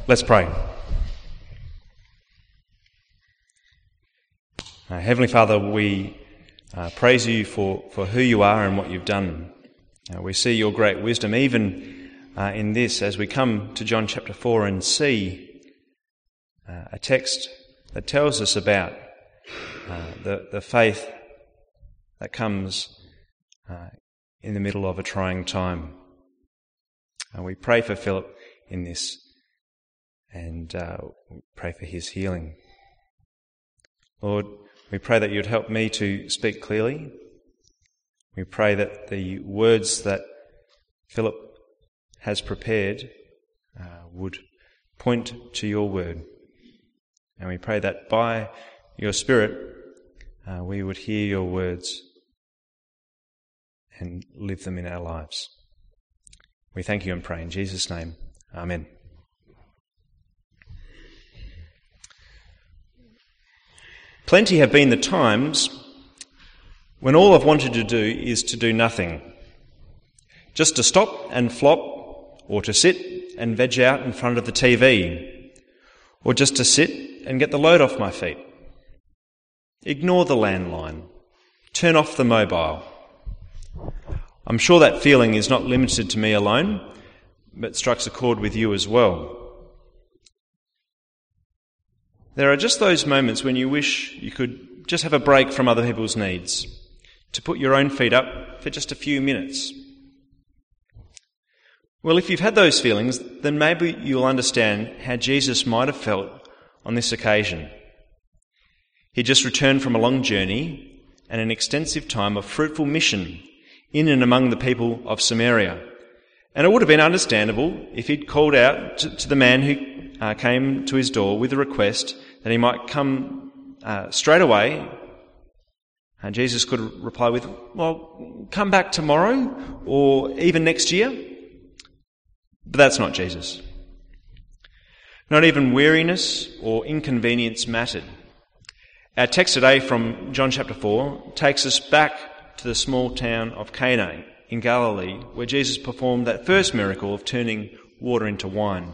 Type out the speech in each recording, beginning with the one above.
Let's pray. Heavenly Father, we praise you for who you are and what you've done. We see your great wisdom even in this as we come to John chapter 4 and see a text that tells us about the faith that comes in the middle of a trying time. We pray for Philip in this and we pray for his healing. Lord, we pray that you'd help me to speak clearly. We pray that the words that Philip has prepared would point to your word. And we pray that by your Spirit we would hear your words and live them in our lives. We thank you and pray in Jesus' name. Amen. Plenty have been the times when all I've wanted to do is to do nothing. Just to stop and flop, or to sit and veg out in front of the TV, or just to sit and get the load off my feet. Ignore the landline. Turn off the mobile. I'm sure that feeling is not limited to me alone, but strikes a chord with you as well. There are just those moments when you wish you could just have a break from other people's needs, to put your own feet up for just a few minutes. Well, if you've had those feelings, then maybe you'll understand how Jesus might have felt on this occasion. He just returned from a long journey and an extensive time of fruitful mission in and among the people of Samaria. And it would have been understandable if he'd called out to the man who came to his door with a request that he might come straight away. And Jesus could reply with, well, come back tomorrow or even next year. But that's not Jesus. Not even weariness or inconvenience mattered. Our text today from John chapter 4 takes us back to the small town of Cana in Galilee, where Jesus performed that first miracle of turning water into wine.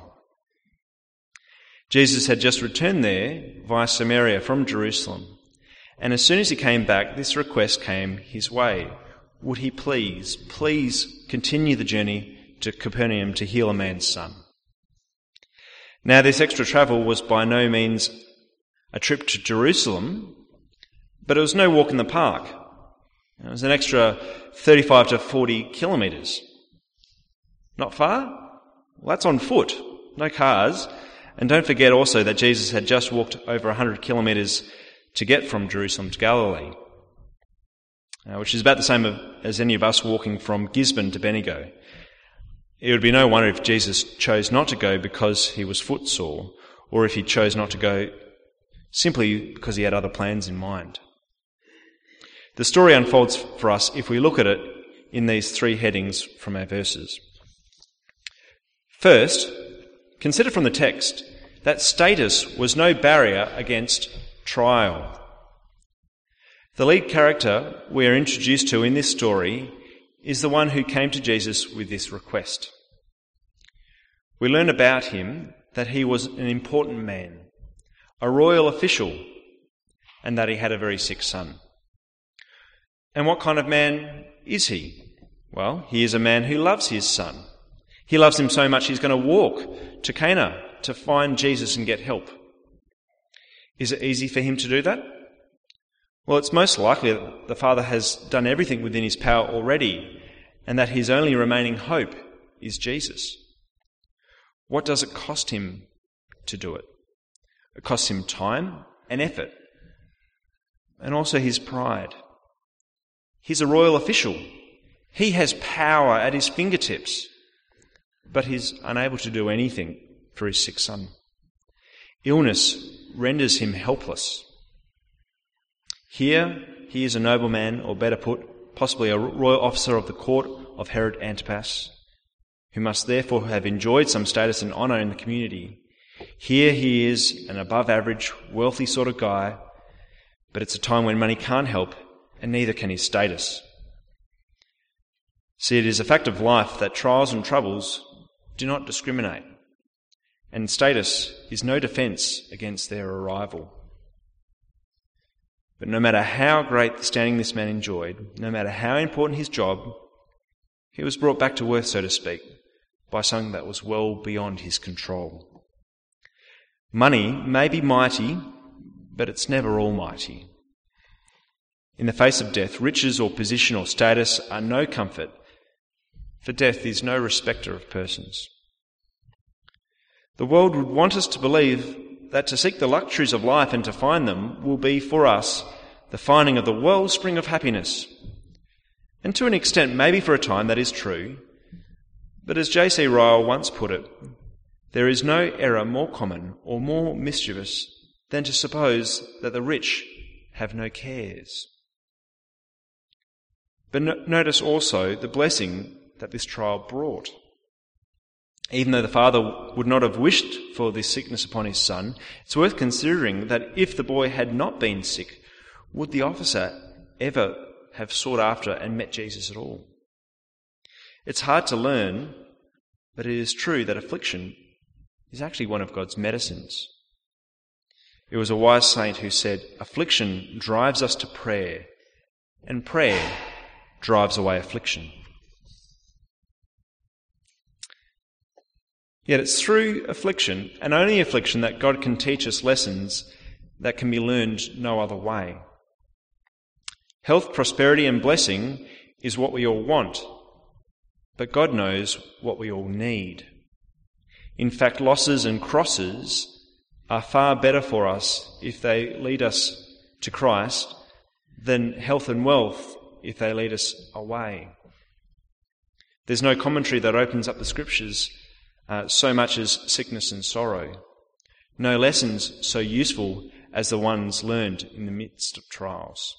Jesus had just returned there via Samaria from Jerusalem, and as soon as he came back, this request came his way. Would he please continue the journey to Capernaum to heal a man's son? Now, this extra travel was by no means a trip to Jerusalem, but it was no walk in the park. It was an extra 35 to 40 kilometres. Not far? Well, that's on foot, no cars. And don't forget also that Jesus had just walked over 100 kilometres to get from Jerusalem to Galilee, which is about the same as any of us walking from Gisborne to Bendigo. It would be no wonder if Jesus chose not to go because he was footsore, or if he chose not to go simply because he had other plans in mind. The story unfolds for us if we look at it in these three headings from our verses. First, consider from the text that status was no barrier against trial. The lead character we are introduced to in this story is the one who came to Jesus with this request. We learn about him that he was an important man, a royal official, and that he had a very sick son. And what kind of man is he? Well, he is a man who loves his son. He loves him so much he's going to walk to Cana to find Jesus and get help. Is it easy for him to do that? Well, it's most likely that the Father has done everything within his power already, and that his only remaining hope is Jesus. What does it cost him to do it? It costs him time and effort, and also his pride. He's a royal official. He has power at his fingertips, but he's unable to do anything for his sick son. Illness renders him helpless. Here, he is a nobleman, or better put, possibly a royal officer of the court of Herod Antipas, who must therefore have enjoyed some status and honour in the community. Here he is an above-average, wealthy sort of guy, but it's a time when money can't help, and neither can his status. See, it is a fact of life that trials and troubles do not discriminate. and status is no defence against their arrival. But no matter how great the standing this man enjoyed, no matter how important his job, he was brought back to earth, so to speak, by something that was well beyond his control. Money may be mighty, but it's never almighty. In the face of death, riches or position or status are no comfort, for death is no respecter of persons. The world would want us to believe that to seek the luxuries of life and to find them will be for us the finding of the wellspring of happiness. And to an extent, maybe for a time, that is true. But as J.C. Ryle once put it, there is no error more common or more mischievous than to suppose that the rich have no cares. But notice also the blessing that this trial brought. Even though the father would not have wished for this sickness upon his son, it's worth considering that if the boy had not been sick, would the officer ever have sought after and met Jesus at all? It's hard to learn, but it is true that affliction is actually one of God's medicines. It was a wise saint who said, "Affliction drives us to prayer, and prayer drives away affliction." Yet it's through affliction, and only affliction, that God can teach us lessons that can be learned no other way. Health, prosperity and blessing is what we all want, but God knows what we all need. In fact, losses and crosses are far better for us if they lead us to Christ than health and wealth if they lead us away. There's no commentary that opens up the scriptures so much as sickness and sorrow. No lessons so useful as the ones learned in the midst of trials.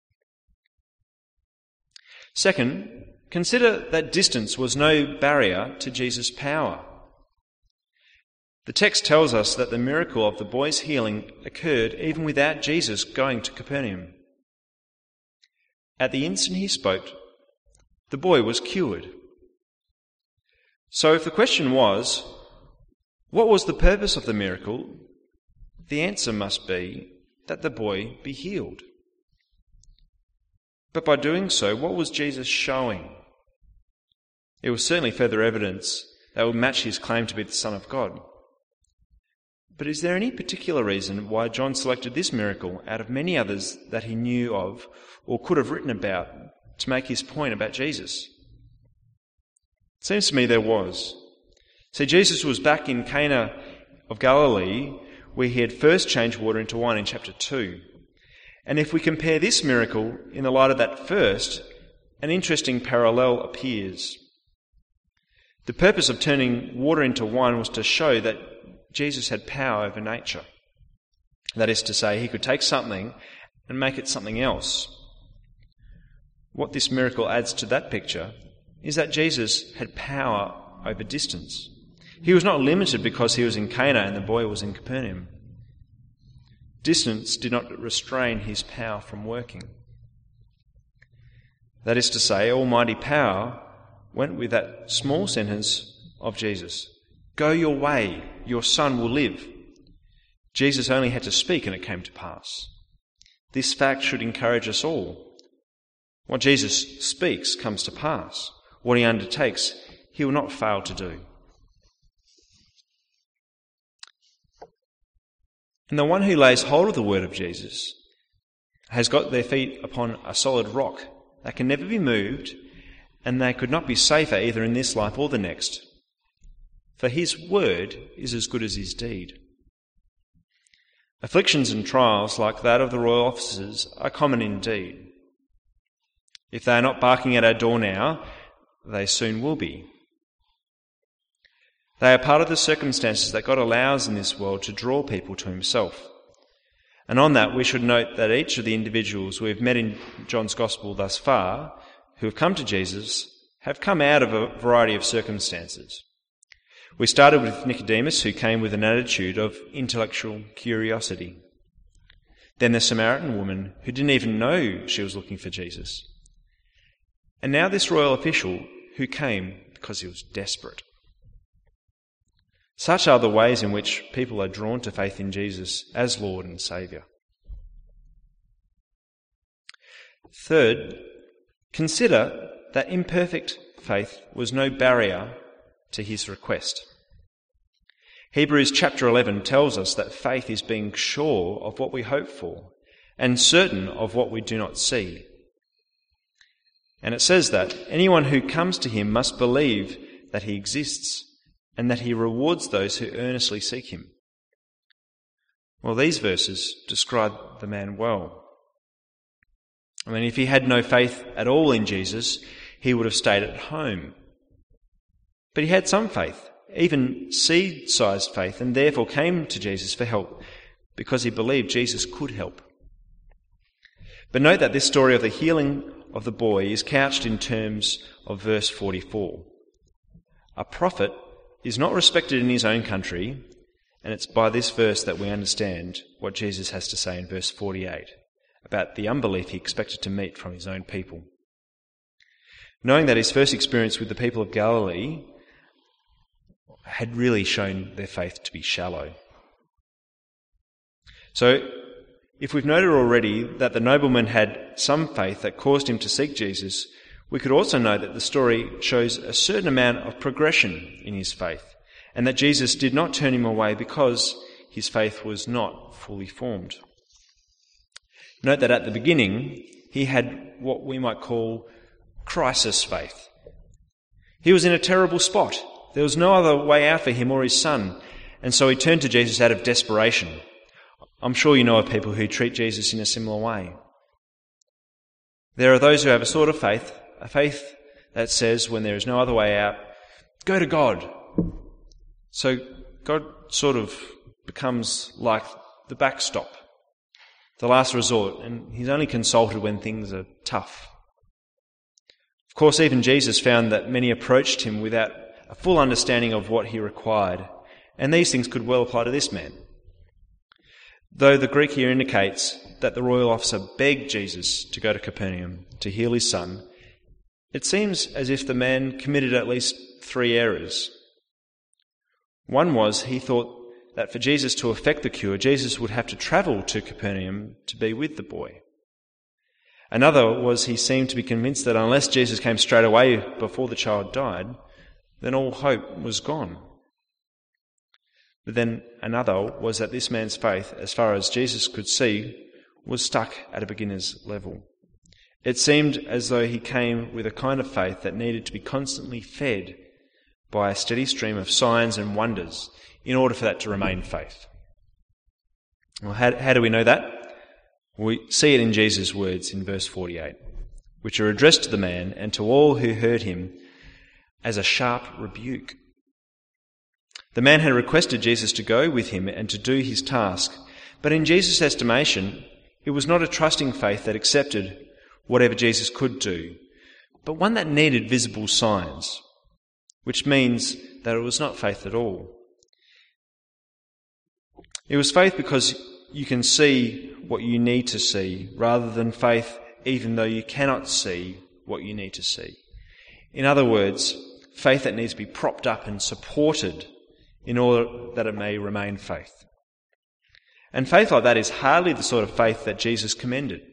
Second, consider that distance was no barrier to Jesus' power. The text tells us that the miracle of the boy's healing occurred even without Jesus going to Capernaum. At the instant he spoke, the boy was cured. So if the question was, what was the purpose of the miracle? The answer must be that the boy be healed. But by doing so, what was Jesus showing? It was certainly further evidence that would match his claim to be the Son of God. But is there any particular reason why John selected this miracle out of many others that he knew of or could have written about to make his point about Jesus? It seems to me there was. See, Jesus was back in Cana of Galilee, where he had first changed water into wine in chapter 2. And if we compare this miracle in the light of that first, an interesting parallel appears. The purpose of turning water into wine was to show that Jesus had power over nature. That is to say, he could take something and make it something else. What this miracle adds to that picture is that Jesus had power over distance. He was not limited because he was in Cana and the boy was in Capernaum. Distance did not restrain his power from working. That is to say, almighty power went with that small sentence of Jesus. Go your way, your son will live. Jesus only had to speak and it came to pass. This fact should encourage us all. What Jesus speaks comes to pass. What he undertakes, he will not fail to do. And the one who lays hold of the word of Jesus has got their feet upon a solid rock that can never be moved, and they could not be safer either in this life or the next. For his word is as good as his deed. Afflictions and trials like that of the royal officers are common indeed. If they are not barking at our door now, they soon will be. They are part of the circumstances that God allows in this world to draw people to himself. And on that, we should note that each of the individuals we have met in John's Gospel thus far, who have come to Jesus, have come out of a variety of circumstances. We started with Nicodemus, who came with an attitude of intellectual curiosity. Then the Samaritan woman, who didn't even know she was looking for Jesus. And now this royal official, who came because he was desperate. Such are the ways in which people are drawn to faith in Jesus as Lord and Saviour. Third, consider that imperfect faith was no barrier to his request. Hebrews chapter 11 tells us that faith is being sure of what we hope for and certain of what we do not see. And it says that anyone who comes to him must believe that he exists and that he rewards those who earnestly seek him. Well, these verses describe the man well. I mean, if he had no faith at all in Jesus, he would have stayed at home. But he had some faith, even seed-sized faith, and therefore came to Jesus for help because he believed Jesus could help. But note that this story of the healing of the boy is couched in terms of verse 44. A prophet is not respected in his own country, and it's by this verse that we understand what Jesus has to say in verse 48 about the unbelief he expected to meet from his own people. Knowing that his first experience with the people of Galilee had really shown their faith to be shallow. So, if we've noted already that the nobleman had some faith that caused him to seek Jesus, we could also note that the story shows a certain amount of progression in his faith, and that Jesus did not turn him away because his faith was not fully formed. Note that at the beginning, he had what we might call crisis faith. He was in a terrible spot. There was no other way out for him or his son, and so he turned to Jesus out of desperation. I'm sure you know of people who treat Jesus in a similar way. There are those who have a sort of faith, a faith that says when there is no other way out, go to God. So God sort of becomes like the backstop, the last resort, and he's only consulted when things are tough. Of course, even Jesus found that many approached him without a full understanding of what he required, and these things could well apply to this man. Though the Greek here indicates that the royal officer begged Jesus to go to Capernaum to heal his son, it seems as if the man committed at least 3 errors. One was he thought that for Jesus to effect the cure, Jesus would have to travel to Capernaum to be with the boy. Another was he seemed to be convinced that unless Jesus came straight away before the child died, then all hope was gone. But then another was that this man's faith, as far as Jesus could see, was stuck at a beginner's level. It seemed as though he came with a kind of faith that needed to be constantly fed by a steady stream of signs and wonders in order for that to remain faith. Well, how do we know that? We see it in Jesus' words in verse 48, which are addressed to the man and to all who heard him as a sharp rebuke. The man had requested Jesus to go with him and to do his task, but in Jesus' estimation, it was not a trusting faith that accepted whatever Jesus could do, but one that needed visible signs, which means that it was not faith at all. It was faith because you can see what you need to see, rather than faith even though you cannot see what you need to see. In other words, faith that needs to be propped up and supported in order that it may remain faith. And faith like that is hardly the sort of faith that Jesus commended.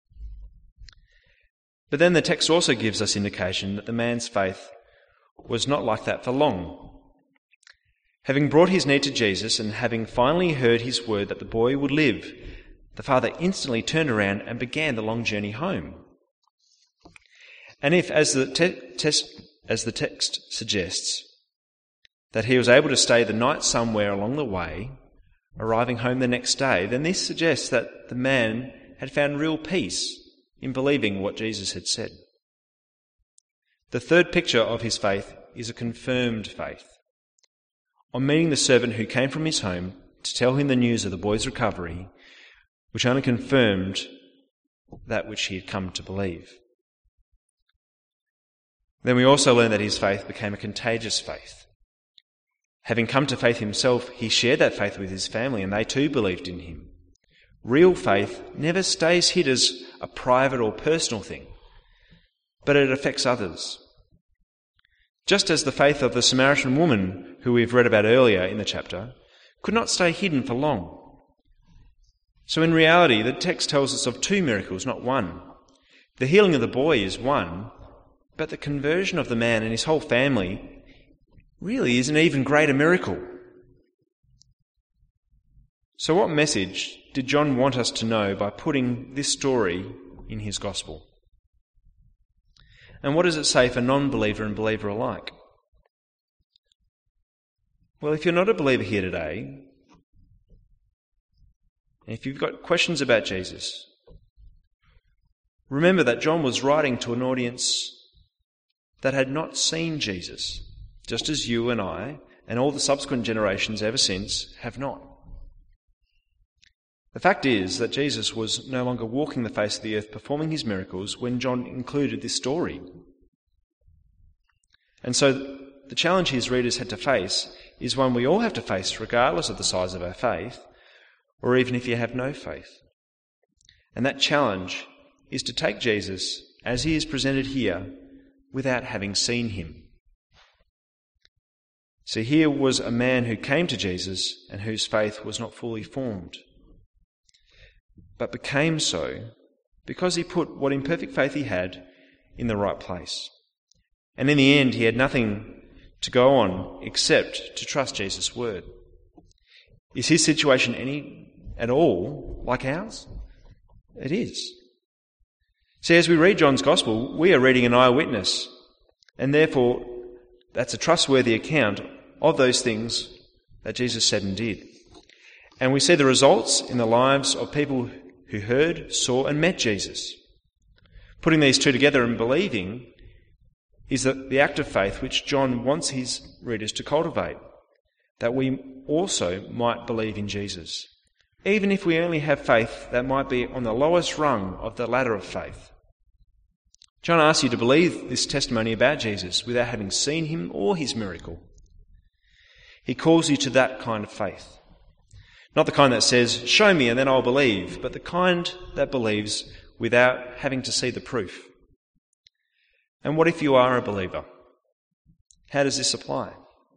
But then the text also gives us indication that the man's faith was not like that for long. Having brought his need to Jesus and having finally heard his word that the boy would live, the father instantly turned around and began the long journey home. And if, as the text suggests, that he was able to stay the night somewhere along the way, arriving home the next day, then this suggests that the man had found real peace in believing what Jesus had said. The third picture of his faith is a confirmed faith. On meeting the servant who came from his home to tell him the news of the boy's recovery, which only confirmed that which he had come to believe. Then we also learn that his faith became a contagious faith. Having come to faith himself, he shared that faith with his family, and they too believed in him. Real faith never stays hid as a private or personal thing, but it affects others. Just as the faith of the Samaritan woman, who we've read about earlier in the chapter, could not stay hidden for long. So in reality, the text tells us of 2 miracles, not one. The healing of the boy is one, but the conversion of the man and his whole family really is an even greater miracle. So what message did John want us to know by putting this story in his gospel? And what does it say for non-believer and believer alike? Well, if you're not a believer here today, and if you've got questions about Jesus, remember that John was writing to an audience that had not seen Jesus, just as you and I, and all the subsequent generations ever since, have not. The fact is that Jesus was no longer walking the face of the earth performing his miracles when John included this story. And so the challenge his readers had to face is one we all have to face regardless of the size of our faith, or even if you have no faith. And that challenge is to take Jesus as he is presented here without having seen him. See, here was a man who came to Jesus and whose faith was not fully formed, but became so because he put what imperfect faith he had in the right place. And in the end, he had nothing to go on except to trust Jesus' word. Is his situation any at all like ours? It is. See, as we read John's Gospel, we are reading an eyewitness, and therefore that's a trustworthy account of those things that Jesus said and did. And we see the results in the lives of people who heard, saw and met Jesus. Putting these two together and believing is the act of faith which John wants his readers to cultivate, that we also might believe in Jesus, even if we only have faith that might be on the lowest rung of the ladder of faith. John asks you to believe this testimony about Jesus without having seen him or his miracle. He calls you to that kind of faith. Not the kind that says, show me and then I'll believe, but the kind that believes without having to see the proof. And what if you are a believer? How does this apply?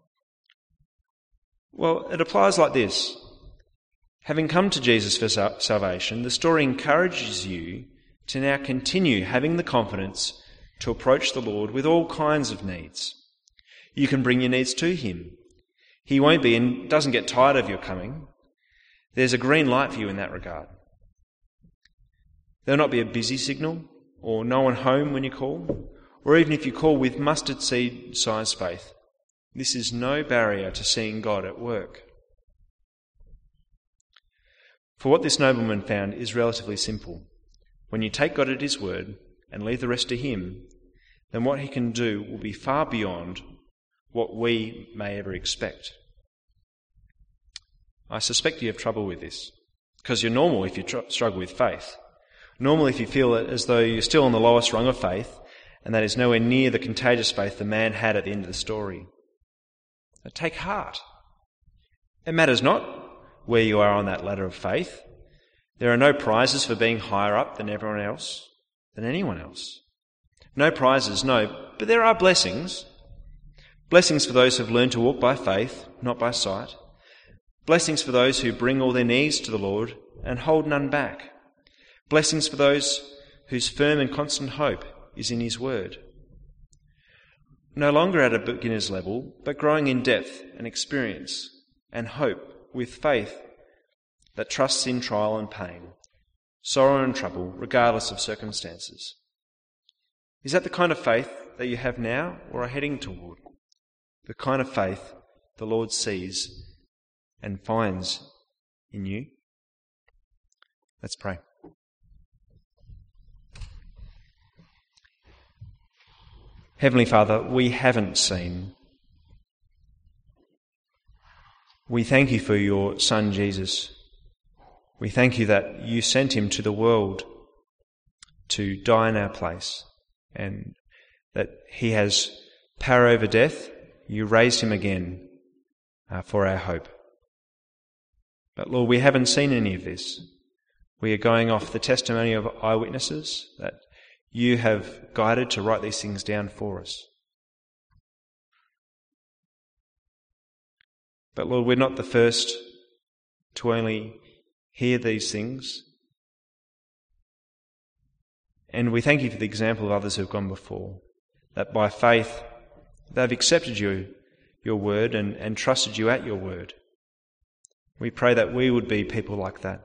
Well, it applies like this. Having come to Jesus for salvation, the story encourages you to now continue having the confidence to approach the Lord with all kinds of needs. You can bring your needs to him. He won't be and doesn't get tired of your coming. There's a green light for you in that regard. There'll not be a busy signal or no one home when you call, or even if you call with mustard seed sized faith. This is no barrier to seeing God at work. For what this nobleman found is relatively simple. When you take God at his word and leave the rest to him, then what he can do will be far beyond what we may ever expect. I suspect you have trouble with this, because you're normal if you struggle with faith. Normal if you feel as though you're still on the lowest rung of faith, and that is nowhere near the contagious faith the man had at the end of the story. But take heart. It matters not where you are on that ladder of faith. There are no prizes for being higher up than everyone else, than anyone else. No prizes, no, but there are blessings. Blessings for those who have learned to walk by faith, not by sight. Blessings for those who bring all their needs to the Lord and hold none back. Blessings for those whose firm and constant hope is in his word. No longer at a beginner's level, but growing in depth and experience and hope with faith that trusts in trial and pain, sorrow and trouble, regardless of circumstances. Is that the kind of faith that you have now or are heading toward? The kind of faith the Lord sees and finds in you? Let's pray. Heavenly Father, we haven't seen. We thank you for your Son, Jesus. We thank you that you sent him to the world to die in our place, and that he has power over death. You raised him again for our hope. But Lord, we haven't seen any of this. We are going off the testimony of eyewitnesses that you have guided to write these things down for us. But Lord, we're not the first to only hear these things. And we thank you for the example of others who have gone before, that by faith they've accepted your word and trusted you at your word. We pray that we would be people like that.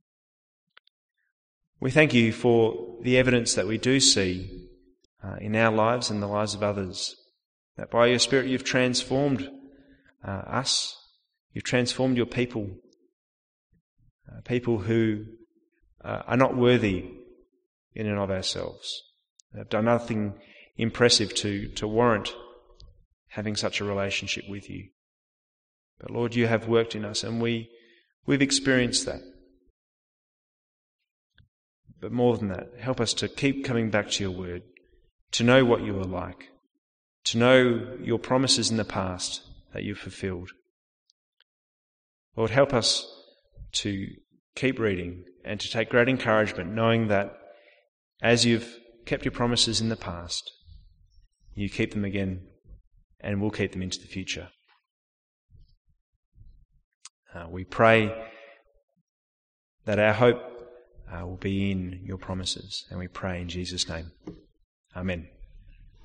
We thank you for the evidence that we do see in our lives and the lives of others, that by your Spirit you've transformed us, you've transformed your people, people who are not worthy in and of ourselves. They've done nothing impressive to warrant having such a relationship with you. But Lord, you have worked in us, and we've experienced that. But more than that, help us to keep coming back to your word, to know what you are like, to know your promises in the past that you've fulfilled. Lord, help us to keep reading and to take great encouragement, knowing that as you've kept your promises in the past, you keep them again and will keep them into the future. We pray that our hope will be in your promises, and we pray in Jesus' name. Amen.